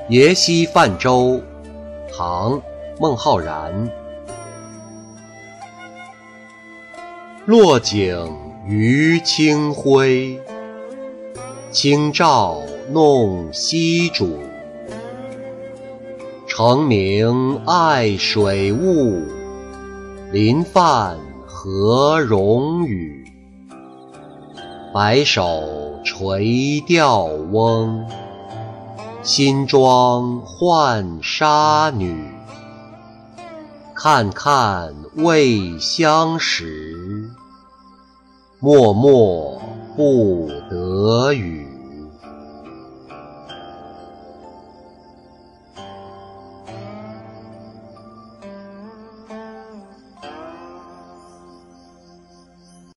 爷溪泛舟，唐·孟浩然。落井余清辉，清照弄溪渚。澄明爱水物，临泛何容羽。白首垂钓翁，新妆换纱女。看看未相识，脉脉不得语。